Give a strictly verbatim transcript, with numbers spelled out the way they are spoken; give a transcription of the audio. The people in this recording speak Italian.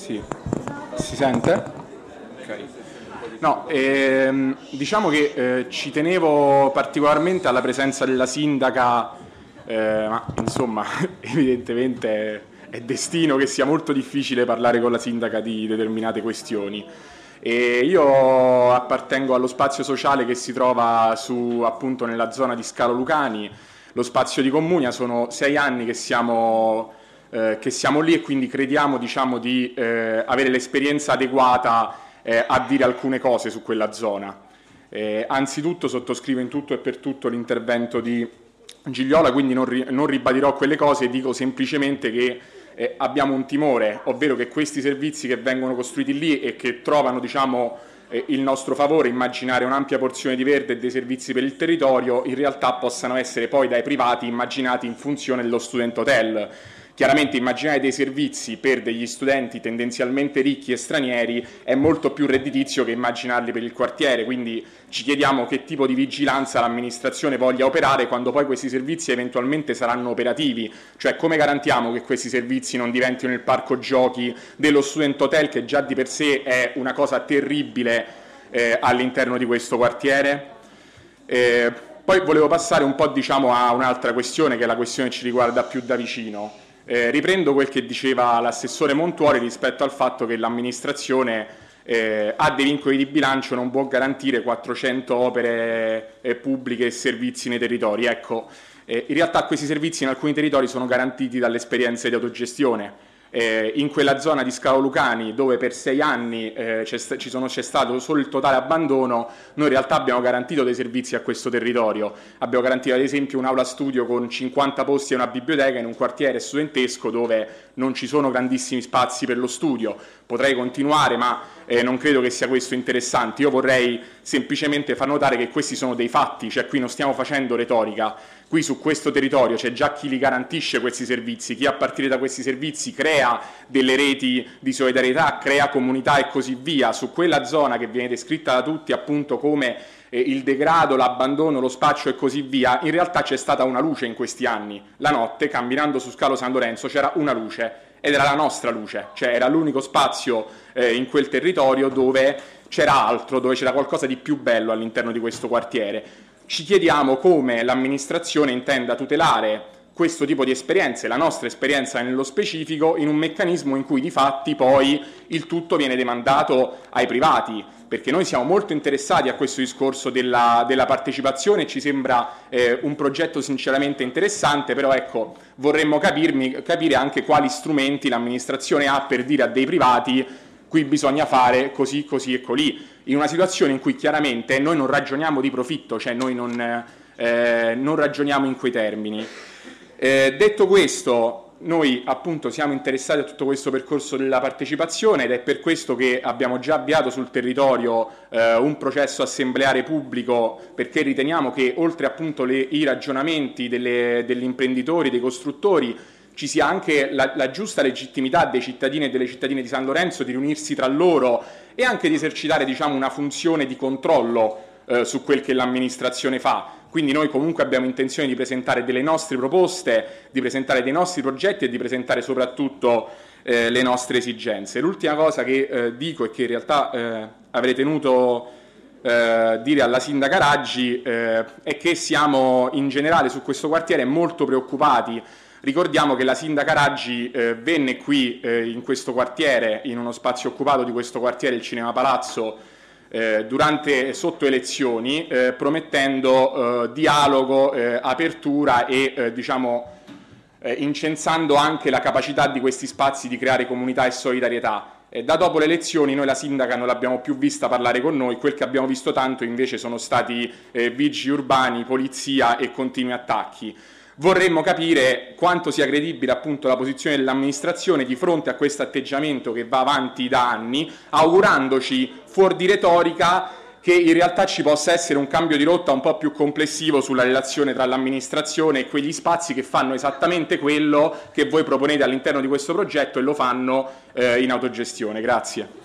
Sì, si sente? Ok. No, ehm, diciamo che eh, ci tenevo particolarmente alla presenza della sindaca, eh, ma insomma, evidentemente è, è destino che sia molto difficile parlare con la sindaca di determinate questioni. E io appartengo allo spazio sociale che si trova su, appunto, nella zona di Scalo Lucani, lo spazio di Comugna. Sono sei anni che siamo, eh, che siamo lì e quindi crediamo, diciamo, di eh, avere l'esperienza adeguata eh, a dire alcune cose su quella zona. Eh, anzitutto sottoscrivo in tutto e per tutto l'intervento di Gigliola, quindi non, ri- non ribadirò quelle cose, dico semplicemente che Eh, abbiamo un timore, ovvero che questi servizi che vengono costruiti lì e che trovano, diciamo, eh, il nostro favore, immaginare un'ampia porzione di verde e dei servizi per il territorio, in realtà possano essere poi dai privati immaginati in funzione dello student hotel. Chiaramente immaginare dei servizi per degli studenti tendenzialmente ricchi e stranieri è molto più redditizio che immaginarli per il quartiere, quindi ci chiediamo che tipo di vigilanza l'amministrazione voglia operare quando poi questi servizi eventualmente saranno operativi, cioè come garantiamo che questi servizi non diventino il parco giochi dello student hotel, che già di per sé è una cosa terribile eh, all'interno di questo quartiere. Eh, poi volevo passare un po', diciamo, a un'altra questione, che è la questione che ci riguarda più da vicino. Eh, riprendo quel che diceva l'assessore Montuori rispetto al fatto che l'amministrazione eh, ha dei vincoli di bilancio, non può garantire quattrocento opere eh, pubbliche e servizi nei territori. Ecco, eh, in realtà questi servizi in alcuni territori sono garantiti dalle esperienze di autogestione. Eh, in quella zona di Scalo Lucani, dove per sei anni eh, c'è, st- ci sono, c'è stato solo il totale abbandono, noi in realtà abbiamo garantito dei servizi a questo territorio. Abbiamo garantito ad esempio un'aula studio con cinquanta posti e una biblioteca in un quartiere studentesco dove non ci sono grandissimi spazi per lo studio. Potrei continuare, ma eh, non credo che sia questo interessante. Io vorrei semplicemente far notare che questi sono dei fatti, cioè qui non stiamo facendo retorica. Qui su questo territorio c'è già chi li garantisce questi servizi, chi a partire da questi servizi crea delle reti di solidarietà, crea comunità e così via. Su quella zona che viene descritta da tutti appunto come eh, il degrado, l'abbandono, lo spaccio e così via, in realtà c'è stata una luce in questi anni. La notte, camminando su Scalo San Lorenzo, c'era una luce ed era la nostra luce, cioè era l'unico spazio eh, in quel territorio dove c'era altro, dove c'era qualcosa di più bello all'interno di questo quartiere. Ci chiediamo come l'amministrazione intenda tutelare questo tipo di esperienze, la nostra esperienza nello specifico, in un meccanismo in cui di fatti poi il tutto viene demandato ai privati, perché noi siamo molto interessati a questo discorso della, della partecipazione, ci sembra eh, un progetto sinceramente interessante, però ecco, vorremmo capirmi, capire anche quali strumenti l'amministrazione ha per dire a dei privati: qui bisogna fare così, così e colì, in una situazione in cui chiaramente noi non ragioniamo di profitto, cioè noi non, eh, non ragioniamo in quei termini. Eh, detto questo, noi appunto siamo interessati a tutto questo percorso della partecipazione ed è per questo che abbiamo già avviato sul territorio eh, un processo assembleare pubblico, perché riteniamo che oltre appunto le, i ragionamenti delle, degli imprenditori, dei costruttori, ci sia anche la, la giusta legittimità dei cittadini e delle cittadine di San Lorenzo di riunirsi tra loro e anche di esercitare, diciamo, una funzione di controllo eh, su quel che l'amministrazione fa. Quindi noi comunque abbiamo intenzione di presentare delle nostre proposte, di presentare dei nostri progetti e di presentare soprattutto eh, le nostre esigenze. L'ultima cosa che eh, dico e che in realtà eh, avrei tenuto eh, dire alla sindaca Raggi eh, è che siamo in generale su questo quartiere molto preoccupati. Ricordiamo che la sindaca Raggi eh, venne qui eh, in questo quartiere, in uno spazio occupato di questo quartiere, il Cinema Palazzo, eh, durante sotto elezioni, eh, promettendo eh, dialogo, eh, apertura e eh, diciamo eh, incensando anche la capacità di questi spazi di creare comunità e solidarietà. E da dopo le elezioni noi la sindaca non l'abbiamo più vista parlare con noi, quel che abbiamo visto tanto invece sono stati eh, vigili urbani, polizia e continui attacchi. Vorremmo capire quanto sia credibile appunto la posizione dell'amministrazione di fronte a questo atteggiamento che va avanti da anni, augurandoci, fuor di retorica, che in realtà ci possa essere un cambio di rotta un po' più complessivo sulla relazione tra l'amministrazione e quegli spazi che fanno esattamente quello che voi proponete all'interno di questo progetto e lo fanno eh, in autogestione. Grazie.